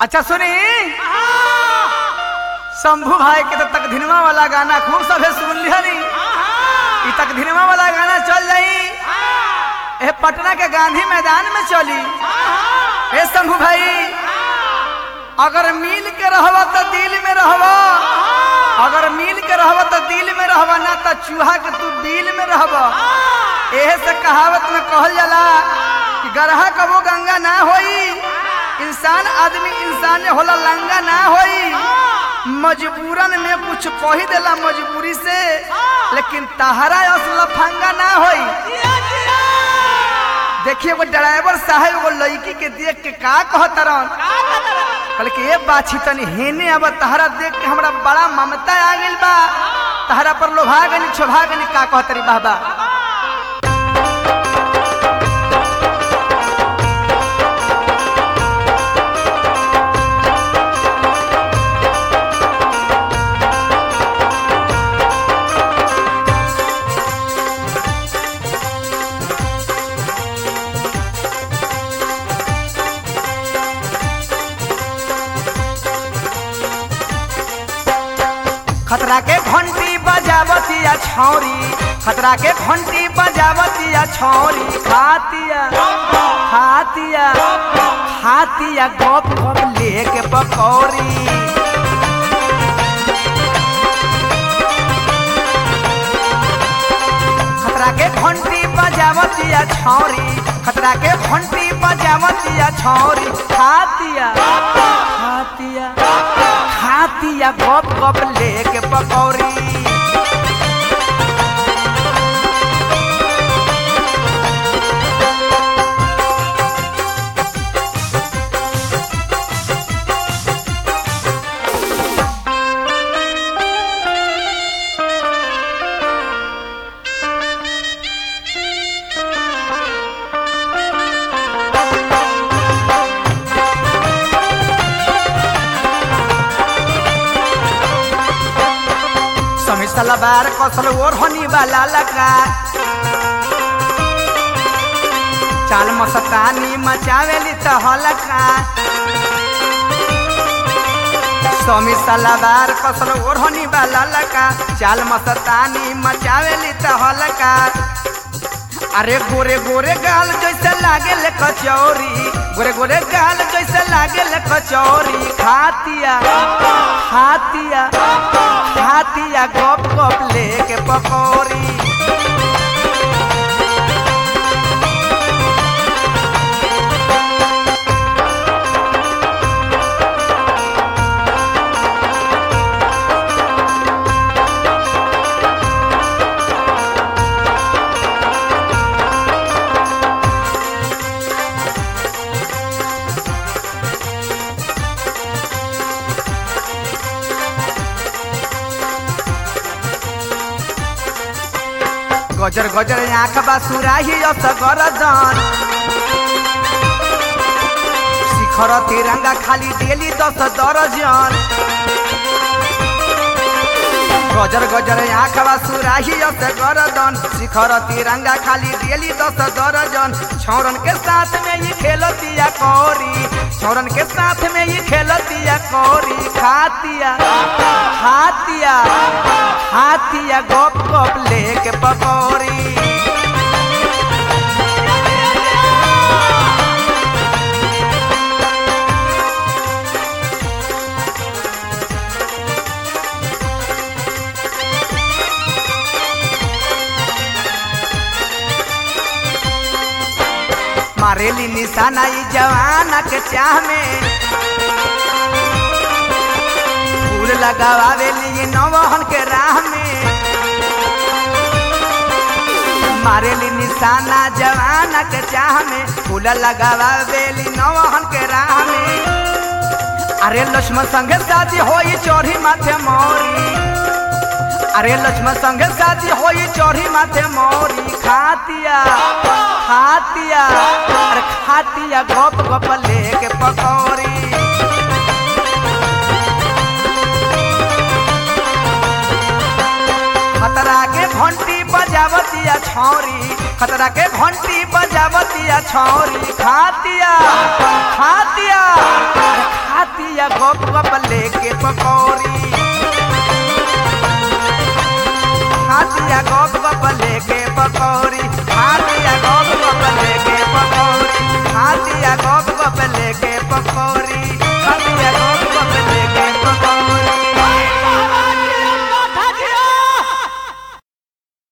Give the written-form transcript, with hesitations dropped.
अच्छा सुनी शंभू भाई के तो तकधिनवा वाला गाना खूब सभे सुन लिया नी। तकधिनवा वाला गाना चल जाई ए पटना के गांधी मैदान में चली। ए शंभू भाई अगर मिल के रहवा तो दिल में रहवा, अगर मिल के रहवा तो दिल में रहवा, ना तो चूहा के तू दिल में रहवा। एहे से कहावत में कहल जाला कि गरहा कबो गंगा ना होई, इंसान आदमी इंसान होला लंगा ना होई। मजबूरन में कुछ कही देला मजबूरी से, लेकिन तहरा असला फंगा ना होई। देखिए वो ड्राइवर साहब वो लड़की के देख के का कहतरन, कल के ये बाछी तनी हेने अब तहरा देख के हमरा बड़ा ममता आ गइल बा, तहरा पर लोभा गनी छोभा गनी का कहतरी बाबा। खतरा के घंटी बजावतिया छौरी, खतरा के घंटी बजावतिया छौरी, खातिया खातिया खातिया गप गप लेके पकौड़ी। खतरा के घंटी बजावतिया छौरी, खतरा के घंटी बजावतिया छौरी, खातिया खातिया खातिया गप गप लेके पकौड़ी। सलवार कसल और होनी वाला लगा, चाल मस्तानी मचावेली तहलका। समी सलवार कसल और होनी वाला लगा, चाल मस्तानी मचावेली तहलका। अरे गोरे गोरे गाल जैसे लागे ले कचौरी, गोरे गोरे गाल जैसे लागे ले कचौरी, खातिया खातिया खातिया गप गप लेके पकौड़ी। गजर गजर आँख बा सुराही गरदन, शिखर तिरंगा खाली डेली 10 दर्जन। गजर गजर आँख बा सुराही गरदन, शिखर तिरंगा खाली डेली 10 दर्जन। छौरन के साथ में ये खेलतिया कौरी, छौरन के साथ में ये खेलतिया कौरी, खातिया खातिया खातिया गप गप लेके पकौड़ी। मारेली निशाना ई जवाना के चाह में, फूल लगावेली नवहन के राह में। मारेली निशाना जवाना के चाह में, फूल लगावेली नवहन के राह में। अरे लक्ष्मण संगे शादी होई चोरी माथे मोरी, अरे लक्ष्मण संगे शादी होई चोरी माथे मोरी, खातिया खातिया अरे खातिया गप गप लेके पकौड़ी। खतरा के घंटी बजावतिया छौरी, खतरा के घंटी बजावती दिया छौरी खातिया गप गप लेके पकौड़ी खातिया गप गप लेके पकौड़ी खातिया